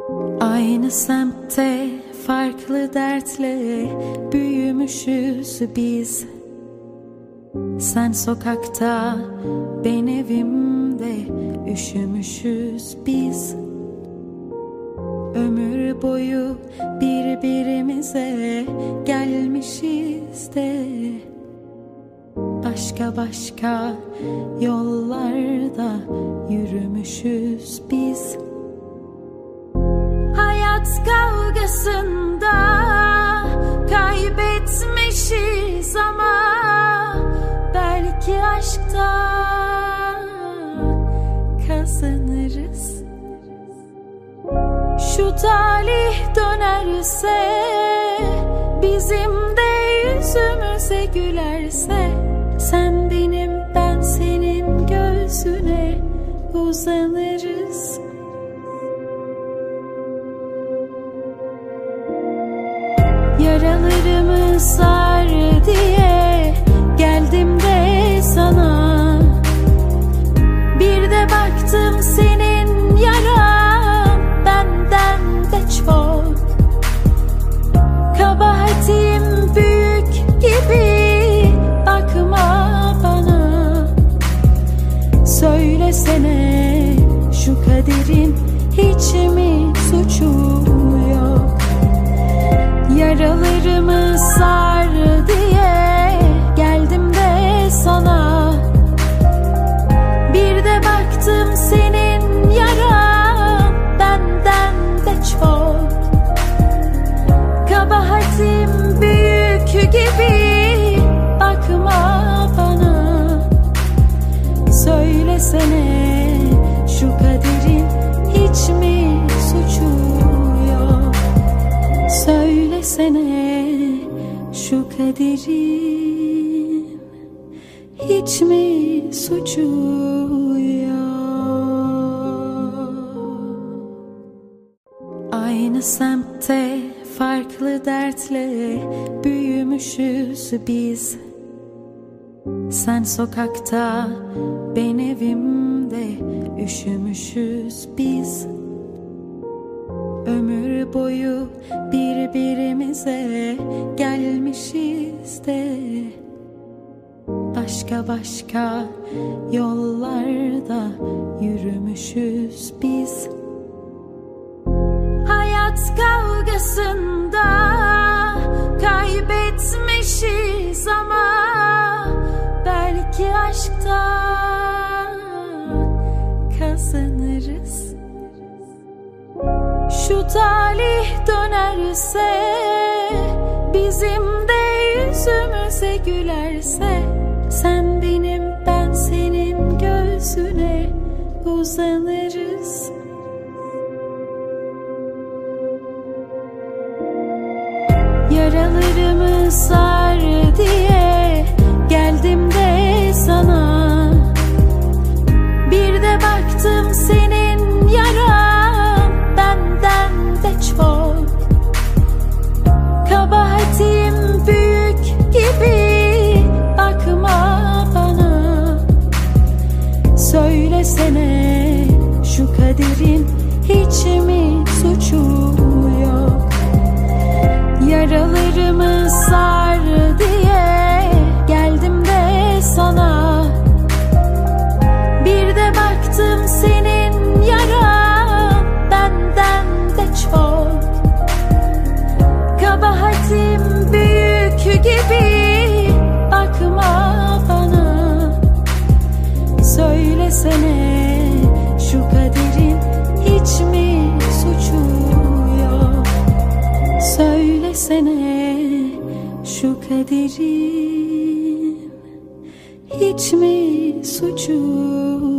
Aynı semtte farklı dertle büyümüşüz biz. Sen sokakta, ben evimde, üşümüşüz biz. Ömür boyu birbirimize gelmişiz de başka başka yollarda yürümüşüz biz. Hayat kavgasında kaybetmişiz ama belki aşkta kazanırız. Şu talih dönerse, bizim de yüzümüze gülerse, sen benim, ben senin gözüne uzanırız. Yaralarımı sar diye geldim de sana, bir de baktım senin yaran benden de çok. Kabahatim büyük gibi bakma bana. Söylesene, şu kaderin hiç mi suçu yok? Yaralarımı sar diye geldim de sana, bir de baktım senin yaran benden de çok. Kabahatim büyük gibi bakma bana. Söylesene, şu kaderin hiç mi suçu yok? Söylesene, şu kaderin hiç mi suçu yok? Aynı semtte farklı dertle büyümüşüz biz. Sen sokakta, ben evimde, üşümüşüz biz. Ömür boyu birbirimize gelmişiz de başka başka yollarda yürümüşüz biz. Hayat kavgasında kaybetmişiz ama belki aşkta kazanırız. Şu talih dönerse, bizim de yüzümüze gülerse, sen benim, ben senin gözüne uzanırız. Yaralarımı sar diye geldim de sana, bir de baktım senin yaran benden de çok. Kabahatim büyük gibi bakma bana. Söylesene, şu kaderin hiç mi suçu yok? Yaralarımı sar diye geldim de sana, bir de baktım senin yaran benden de çok. Kabahatim büyük gibi bakma bana. Söylesene, şu kaderin hiç mi suçu yok? Söylesene, şu kaderin hiç mi suçu